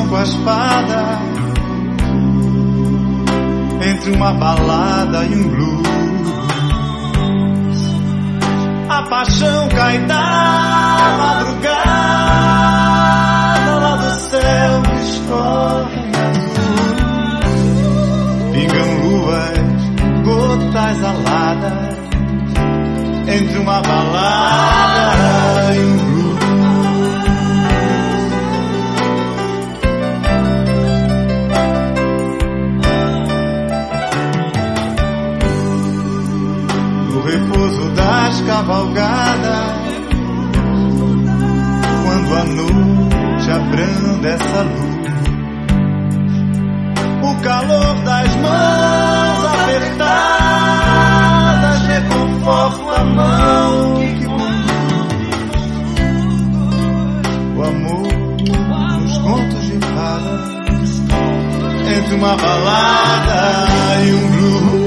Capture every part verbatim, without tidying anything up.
dançam com a espada entre uma balada e um blues. A paixão cai da madrugada, lá do céu escorre azul. Pingam luas, gotas aladas entre uma balada e um blues. No repouso das cavalgadas, quando a noite abranda essa luz, o calor das mãos apertadas reconforta a mão que conduz. O amor nos contos de fadas, entre uma balada e um blues.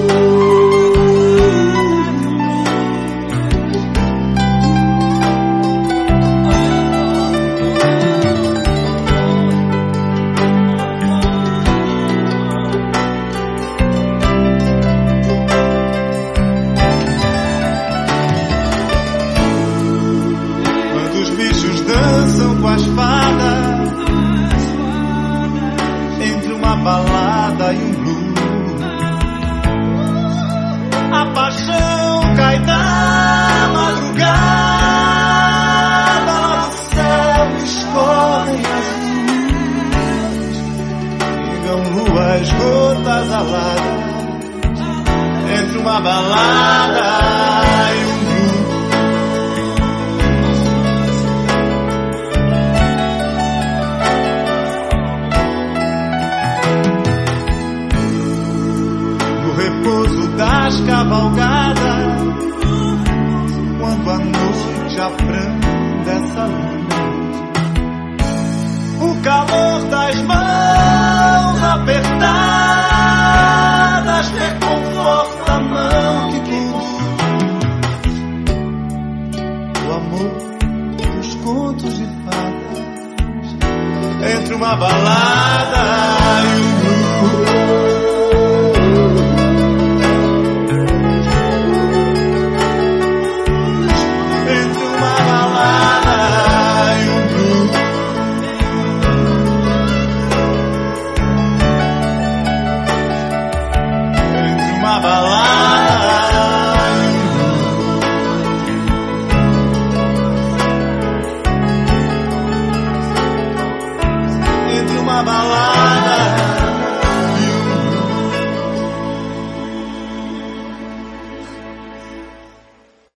Dançam com a espada entre uma balada e um blues. A paixão cai da madrugada, lá do céu escorrem azuis. Pingam luas, gotas aladas entre uma balada e um blues. Repouso das cavalgadas, quando a noite abranda essa luz, o calor das mãos apertadas reconforta a mão que conduz. O amor dos contos de fadas, entre uma balada e um blues. Entre uma balada